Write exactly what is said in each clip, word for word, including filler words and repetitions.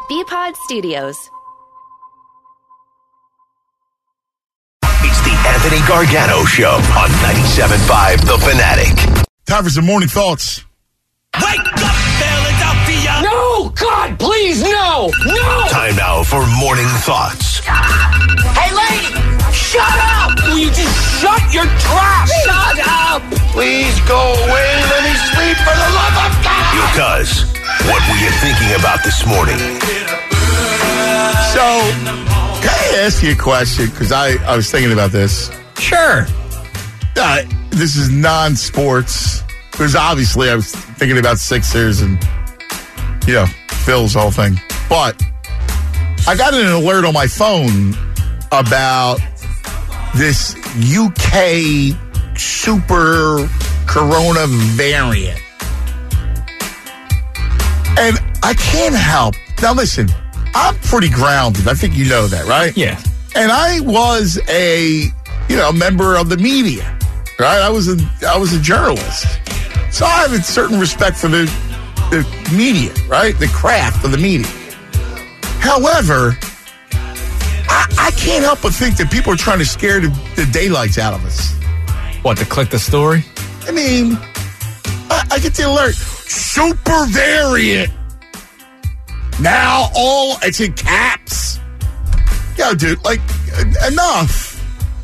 B-Pod Studios. It's the Anthony Gargano Show on ninety-seven point five The Fanatic. Time for some morning thoughts. Wake up, Philadelphia! No! God, please, no! No! Time now for morning thoughts. Hey, lady! Shut up! Will you just shut your trap? Shut up! Please go away. Let me sleep for the love of God. Because what were you thinking about this morning? So, can I ask you a question? Because I, I was thinking about this. Sure. Uh, this is non-sports. Because obviously I was thinking about Sixers and, you know, Phil's whole thing. But I got an alert on my phone about this U K super corona variant. And I can't help. Now, listen, I'm pretty grounded. I think you know that, right? Yeah. And I was a, you know, member of the media, right? I was a, I was a journalist. So I have a certain respect for the, the media, right? The craft of the media. However, I, I can't help but think that people are trying to scare the, the daylights out of us. What, to click the story? I mean, I, I get the alert. Super variant. Now all, it's in caps. Yo, dude, like, enough.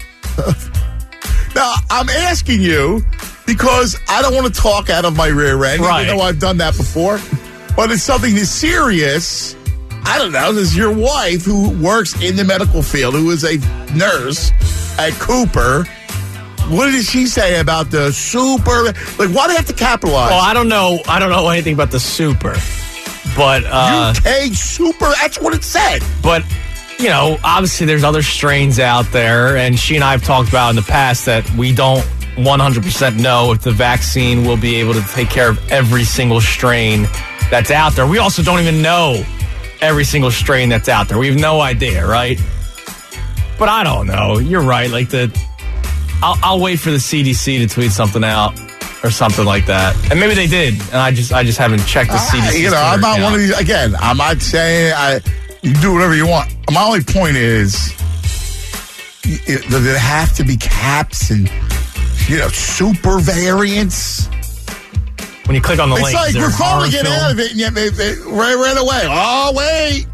Now, I'm asking you because I don't want to talk out of my rear end, right. even though I've done that before. But it's something that's serious. I don't know. This is your wife who works in the medical field, who is a nurse at Cooper. What did she say about the super? Like, why do they have to capitalize? Well, I don't know. I don't know anything about the super, but uh, U K super. That's what it said. But you know, obviously, there's other strains out there, and she and I have talked about in the past that we don't one hundred percent know if the vaccine will be able to take care of every single strain that's out there. We also don't even know every single strain that's out there. We have no idea, right? But I don't know. You're right. Like the, I'll, I'll wait for the C D C to tweet something out or something like that, and maybe they did, and I just I just haven't checked the C D C. Uh, you know, I'm not account. one of these. Again, I'm not saying I. You do whatever you want. My only point is, it, does it have to be caps and, you know, super variants? When you click on the It's link, like is there we're a horror finally getting film? out of it, and yet they, they right, right away. Oh, wait.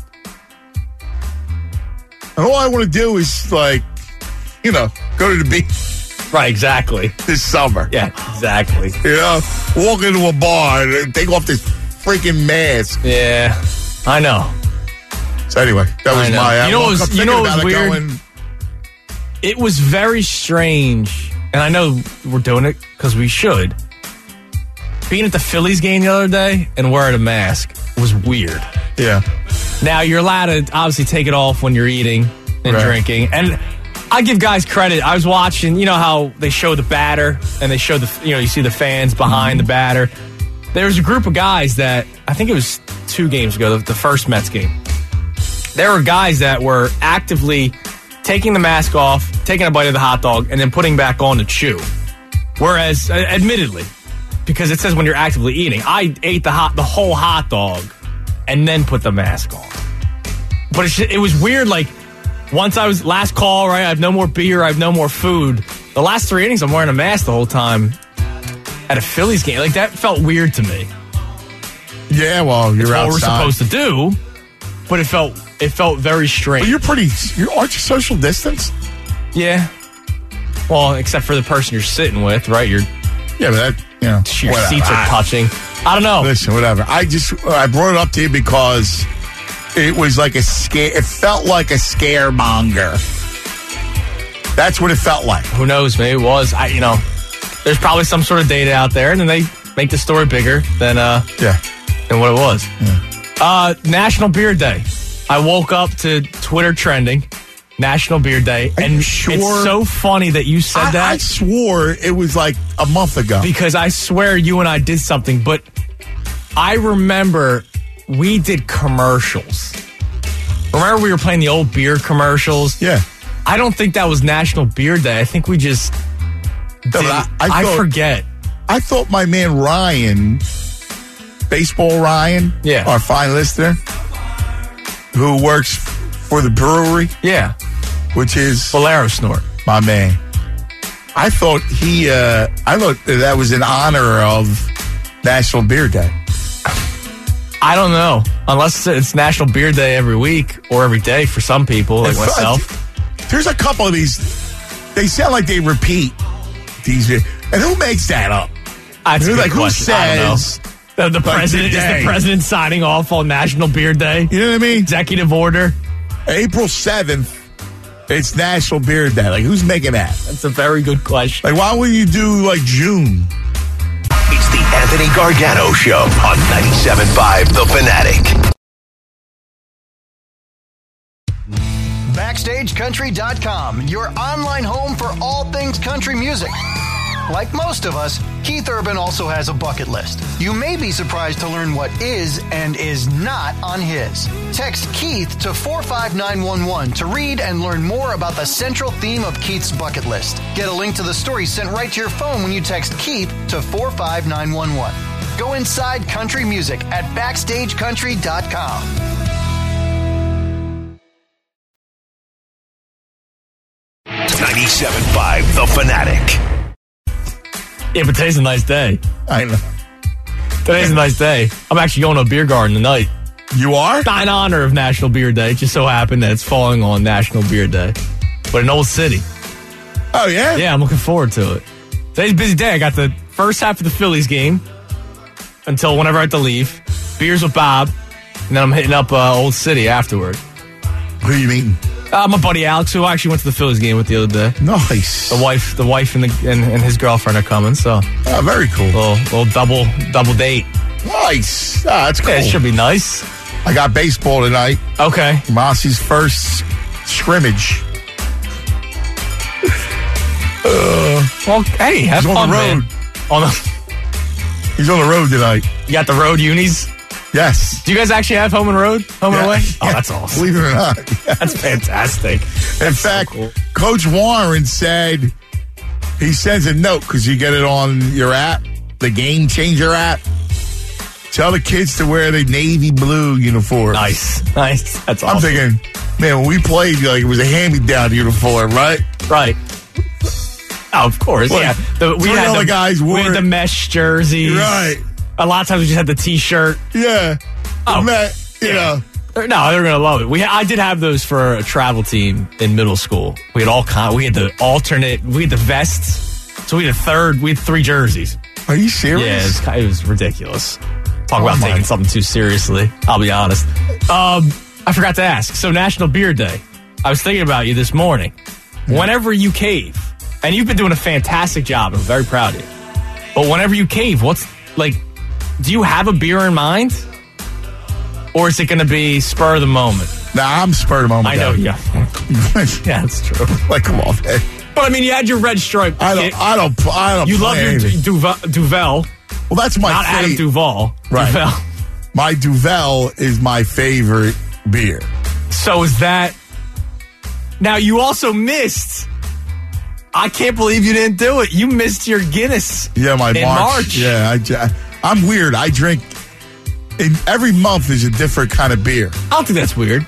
And all I want to do is, like, you know, go to the beach Right, exactly. this summer. Yeah, exactly. You know, walk into a bar and take off this freaking mask. Yeah, I know. So anyway, that was I know. my. You know what was- I'm you know thinking what was about it weird? going, It was very strange, and I know we're doing it because we should. Being at the Phillies game the other day and wearing a mask was weird. Yeah. Now, you're allowed to obviously take it off when you're eating and Right. drinking. And I give guys credit. I was watching, you know how they show the batter and they show the, you know, you see the fans behind Mm-hmm. the batter. There was a group of guys that, I think it was two games ago, the, the first Mets game. There were guys that were actively taking the mask off, taking a bite of the hot dog, and then putting back on to chew. Whereas, uh, admittedly, because it says when you're actively eating, I ate the hot, the whole hot dog and then put the mask on. But it, it was weird, like, once I was, last call, right, I have no more beer, I have no more food. The last three innings, I'm wearing a mask the whole time at a Phillies game. Like, that felt weird to me. Yeah, well, you're It's what outside. we're supposed to do, but it felt it felt very strange. But you're pretty. You aren't you social distance? Yeah. Well, except for the person you're sitting with, right? Your Yeah, but that you know, your whatever. seats are I- touching. I don't know. Listen, whatever. I just I brought it up to you because it was like a scare. It felt like a scaremonger. That's what it felt like. Who knows? Maybe it was. I, you know, there's probably some sort of data out there, and then they make the story bigger than uh Yeah. than what it was. Uh, National Beer Day. I woke up to Twitter trending. National Beer Day, Are and you sure? it's so funny that you said I, that I swore it was like a month ago. because I swear you and I did something, but I remember we did commercials. Remember we were playing the old beer commercials? Yeah. I don't think that was National Beer Day. I think we just did. but I- I I thought- forget. I thought my man Ryan, Baseball Ryan, Yeah. our fine listener, who works for the brewery, Yeah. which is Bolero Snort. my man. I thought he, uh, I thought that was in honor of National Beer Day. I don't know. Unless it's National Beer Day every week or every day for some people, like If, uh, myself. There's a couple of these. They sound like they repeat these. And who makes that up? That's a Who, good like, who question. I don't know. says? The, the like, president is today? the president signing off on National Beer Day. You know what I mean? Executive order. April seventh, it's National Beer Day. Like, who's making that? That's a very good question. Like, why wouldn't you do, like, June? It's the Anthony Gargano Show on ninety-seven point five The Fanatic. Backstage Country dot com, your online home for all things country music. Like most of us, Keith Urban also has a bucket list. You may be surprised to learn what is and is not on his. Text Keith to four five nine one one to read and learn more about the central theme of Keith's bucket list. Get a link to the story sent right to your phone when you text Keith to four five nine one one. Go inside country music at Backstage Country dot com. ninety-seven point five The Fanatic. Yeah, but today's a nice day. I know. Today's a nice day. I'm actually going to a beer garden tonight. You are? Not in honor of National Beer Day. It just so happened that it's falling on National Beer Day. But in Old City. Oh, yeah? Yeah, I'm looking forward to it. Today's a busy day. I got the first half of the Phillies game until whenever I have to leave. Beers with Bob. And then I'm hitting up uh, Old City afterward. Who are you meeting? Uh, my buddy Alex, who I actually went to the Phillies game with the other day. Nice. The wife, the wife, and the and, and his girlfriend are coming. So Oh, very cool. little little double double date. Nice. Ah, that's cool. Yeah, it should be nice. I got baseball tonight. Okay. Mossy's first scrimmage. uh, Well, hey, have He's on fun, the man. road. On the, he's on the road tonight. you got the road unis. Yes. Do you guys actually have home and road, home and Yeah. away? Oh, Yeah. that's awesome. Believe it or not. Yeah. That's fantastic. In so fact, cool. Coach Warren said he sends a note because you get it on your app, the Game Changer app. Tell the kids to wear the navy blue uniform. Nice, nice. That's awesome. I'm thinking, man, when we played, like it was a hand-me-down uniform, right? Right. Oh, of course. Look, yeah. The, we three had other the, guys we wore had the it. mesh jerseys. Right. A lot of times we just had the T-shirt. Yeah. Oh, Man, you yeah. know. They're- No, they're gonna love it. We I did have those for a travel team in middle school. We had all kind. We had the alternate. We had the vests. So we had a third. We had three jerseys. Are you serious? Yeah, it was, ki- it was ridiculous. Talk Oh about my. taking something too seriously. I'll be honest. Um, I forgot to ask. So National Beer Day. I was thinking about you this morning. Whenever you cave, and you've been doing a fantastic job. I'm very proud of you. But whenever you cave, what's like? Do you have a beer in mind? Or is it going to be spur of the moment? Nah, I'm spurred a moment. I know, yeah. Yeah, that's true. Like, come on, man. But I mean, you had your red stripe. I don't, kick. I don't, I don't You play love your anything. Duvel, Duvel, Well, that's my not Adam favorite. Duval. Right. Duvel. My Duvel is my favorite beer. So is that... Now, you also missed... I can't believe you didn't do it. You missed your Guinness Yeah, my in March. March. Yeah, I, j- I'm weird. I drink... In, every month is a different kind of beer. I don't think that's weird.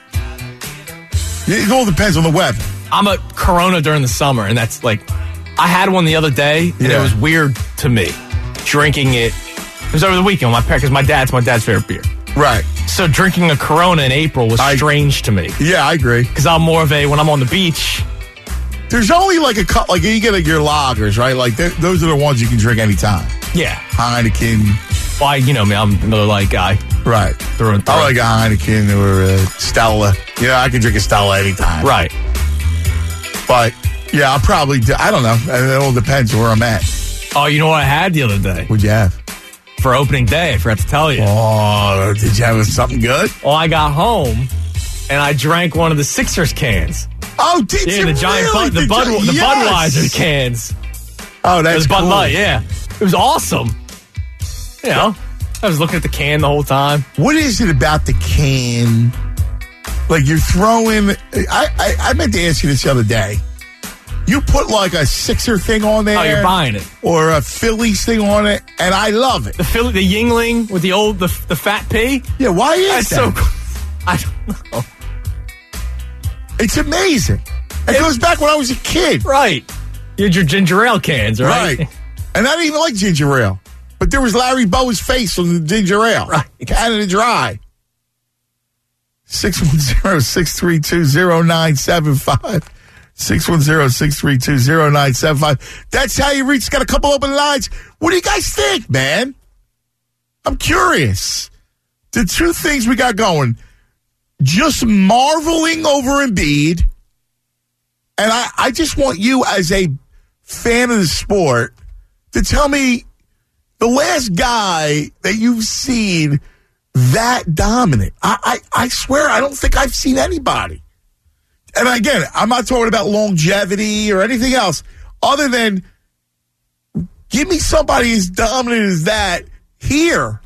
It all depends on the weather. I'm a Corona during the summer, and that's like... I had one the other day, and Yeah. it was weird to me. Drinking it... It was over the weekend with my parents, because my dad's my dad's favorite beer. Right. So drinking a Corona in April was I- strange to me. Yeah, I agree. Because I'm more of a, when I'm on the beach... There's only like a couple, like you get like your lagers, right? Like th- those are the ones you can drink anytime. Yeah. Heineken. Well, I, you know me, I'm a Miller Lite guy. Right. Through and through. I like a Heineken or a Stella. Yeah, I can drink a Stella anytime. Right. But yeah, I'll probably, do, I don't know. It all depends where I'm at. Oh, you know what I had the other day? What'd you have? For opening day, I forgot to tell you. Oh, did you have something good? Well, I got home, and I drank one of the Sixers cans. Oh, did Yeah, you the giant really? Bud, the, Did Bud, you- the yes. Budweiser cans. Oh, It that's was Bud cool. Light, yeah. It was awesome. You know, I was looking at the can the whole time. What is it about the can? Like you're throwing. I, I I meant to ask you this the other day. You put like a Sixer thing on there. Oh, you're buying it. Or a Phillies thing on it, and I love it. The Philly, the Yingling with the old, the, the fat pea. Yeah, why is That's that? so cool. I don't know. It's amazing. It, it goes back when I was a kid. Right. You had your ginger ale cans, right? Right. And I didn't even like ginger ale. But there was Larry Bowa's face on the ginger ale. Right. Canada Dry. six one zero, six three two, zero nine seven five. six one zero, six three two, zero nine seven five. That's how you reach. Got a couple open lines. What do you guys think, man? I'm curious. The two things we got going, just marveling over Embiid, and I, I just want you as a fan of the sport to tell me the last guy that you've seen that dominant. I, I, I swear I don't think I've seen anybody. And again, I'm not talking about longevity or anything else other than give me somebody as dominant as that here.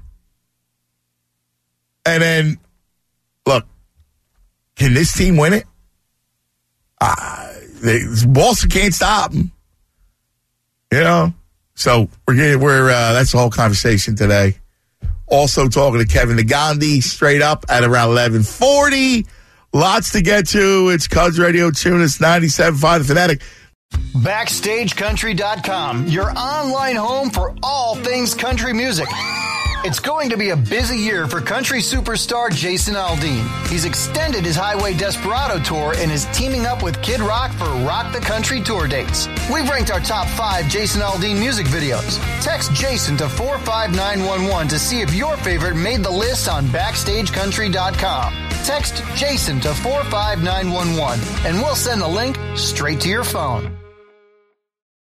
And then, look, can this team win it? Uh, they, Boston can't stop them. You know? So we're getting, we're uh, that's the whole conversation today. Also talking to Kevin Negandhi straight up at around eleven forty. Lots to get to. It's Cubs Radio Tunis ninety-seven point five The Fanatic. Backstage Country dot com, your online home for all things country music. It's going to be a busy year for country superstar Jason Aldean. He's extended his Highway Desperado tour and is teaming up with Kid Rock for Rock the Country tour dates. We've ranked our top five Jason Aldean music videos. Text Jason to four five nine one one to see if your favorite made the list on Backstage Country dot com. Text Jason to four five nine one one and we'll send the link straight to your phone.